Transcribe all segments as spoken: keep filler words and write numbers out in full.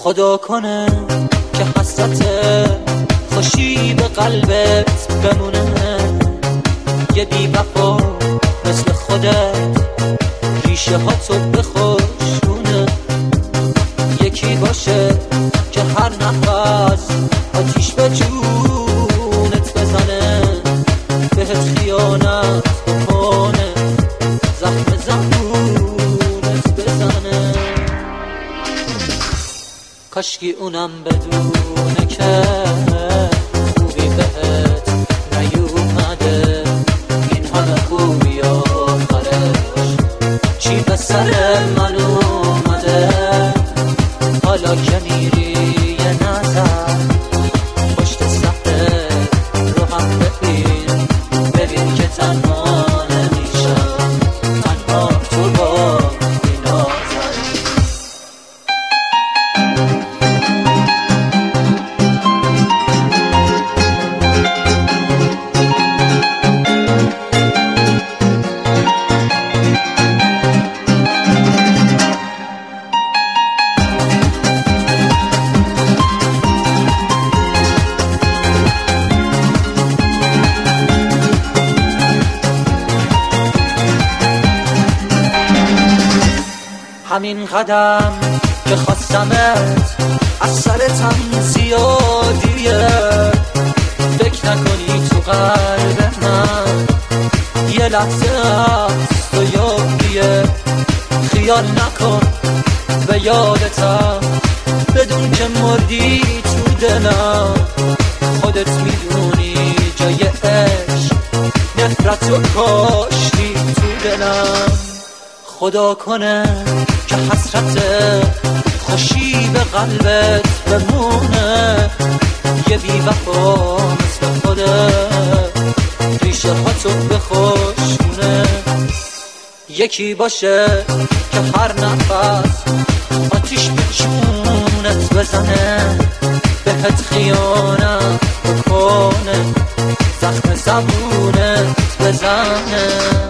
خدا کنه که حسرت خوشی به قلبت بمونه، یه بی وفا مثل خودت ریشه ها تو بخشونه، یکی باشه که هر نفس آتیش به جونت بزنه، بهت خیانت بکنه، زخم زبونت بزنه. کاشکی اونم بدونه که خوبی بهت نیومده، این همه خوبی آخرش چی به سر من اومده. حالا که میری یه نظر پشت صفحه رو هم ببین، ببین که تنها نمیشم، تنها تو با این آزاری. همین قدم که خواستمت از سرتم زیادیه، فکر نکنی تو قلب من یه لحظه از تو یادیه. خیال نکن به یادتم، بدون که مردی تو دلم، خودت میدونی جای عشق نفرت و کاشتی تو دلم. خدا کنه که حسرت خوشی به قلبت بمونه، یه بی وفا مثل خودت ریشه ها تو بخشونه، یکی باشه که هر نفس آتیش به جونت بزنه، بهت خیانت بکنه، زخم زبونت بزنه.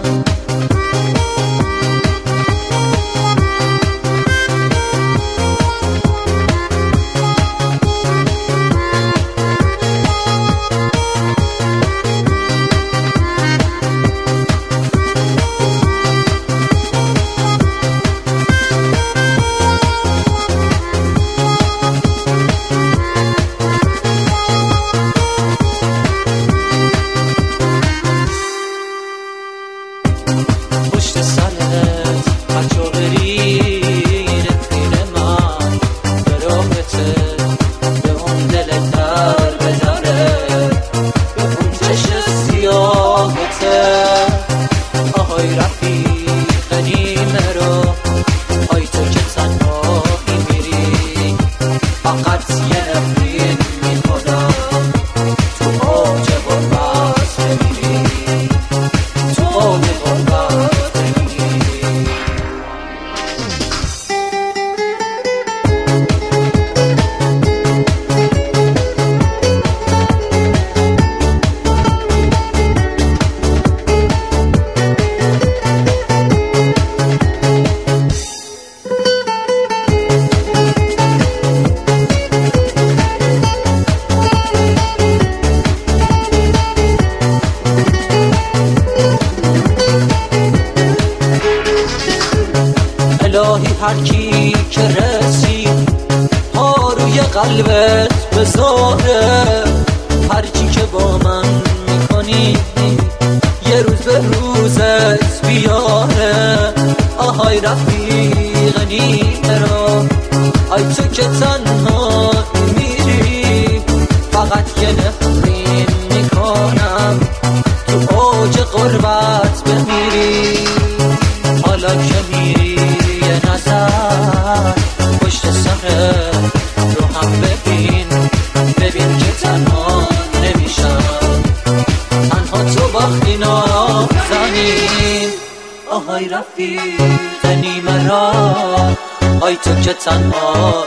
پشت سرت هرجا بری نفیر من به راهته، به اون دل در بدره، به اون چشم سیاهته. آهای رفیق نیمه رو، آی تو که تنهایی میری، فقط یه نفرین میکنم تو اوج غربت بمیری، تو اوج غربت. الهی هر کی که رسید ها روی قلبت بذاره، هر چی که با من میکنی یه روز به روزت بیاره. آهای رفیق نیمه رو، آی تو که تنها میری، فقط یه نفرین میکنم تو اوج غربت بمیری. حالا که میری یه نظر پشت سر رو هم ببین، ببین که تنها نمیشم، تنها تو باختی نازنین. آهای رفیق نیمه را، آی تو که تنها